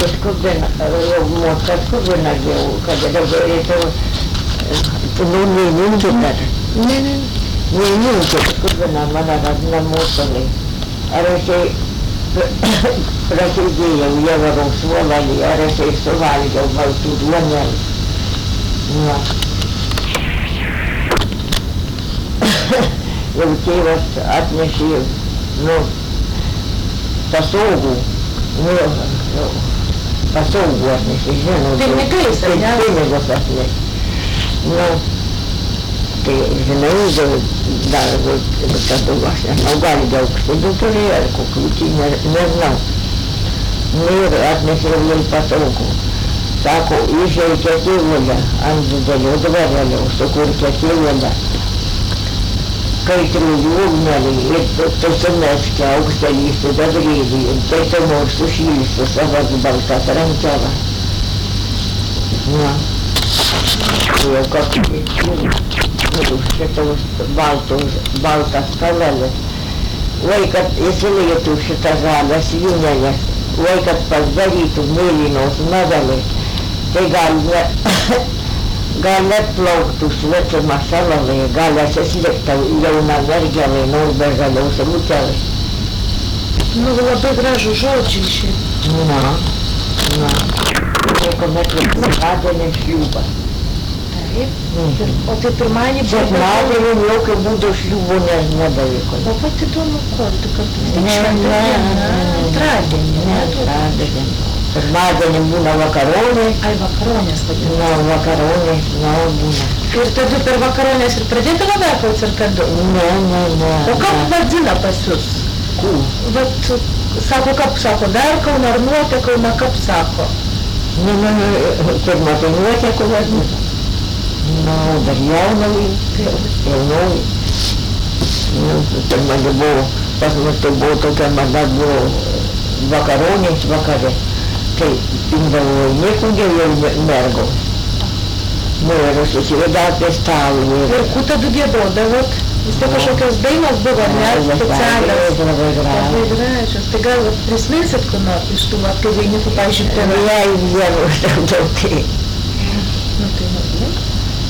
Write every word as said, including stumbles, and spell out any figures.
skubina, jau moka skubina jau, kad dabar reikėjo, nu, neįjungi dar. Ne, ne. Neįjungi skubina mano namuotonai. Ar aš jai prasidėjau Jėvaro suolelį, ar aš jai suvalgiau baltų duonelį. Nu. Jau tėvas atnešė, nu, pasogų, nu, nu, pasogų atnešė, žinau. Pinigais, ar ne? Pinigus atnešė. Nu, tai, žinai, dar, tada aš nežinau, gali daugštėdų turėjo, ar kokių, tai ne, nežinau. Nu, ir atnešė jai pasogų. Sako, išeikė tėvulę ant didelio dvarelio, sukurkė tėvulę. Kaitrųjų ugnelį ir tu sumeskė aukštelį sidabrėlį ir tai tu nors sušilsi savas baltas rankelas. Na, jau kokį ir šitos baltos, baltas kalelis. Vaikat įsilėtų šitą žalias junelės, vaikat pasidarytų mėlynos medalės, tai gal ne... Gal net plauktų svetima salalai, gal atsislikta jauna mergelė, nors be žaliaus rūtelės. Nu, labai gražų žodžiai šiaip. Na, na. Niekuomet pirmadienį šliūbą. Taip. Mhm. O tai pirmadienį... Pirmadienį jokio būdo šliūbų nebeliko. O pat įdomu, kur tu kartu vis tik Ne, šventą ne, dieną, ne, antradienį. ne, antradienį. Pirmadienį būna vakaronės. Ai, vakaronės vadinu. Na, vakaronės, na, būna. Ir tada per vakaronės ir pradėti laverkaut ir kad... Ne, ne, ne. O kaip vadina pas jūs? Kų? Vat, sako, kaip sako, verkau, ar nuotekau, na, kaip sako. Nu, nu, pirmą tai nuotekų vadina. Na, dar jaunai, jaunai. Nu, pirmą tai buvo, pas mus tai buvo tokia mada, buvo vakaronės vakare. Tai imdavo niekų jau mergos. Nu, ir susiveda apie stalą. Ir kų tada giedodavot? Vis tiek kažkokios dainos buvo, ne? Specialios. Labai gražios. Labai gražios. Tai gal prisiminsit kur nors iš tų, kai vainikų, pavyzdžiui, tėvai? Ja, ir vienų daug tai. Nu, tai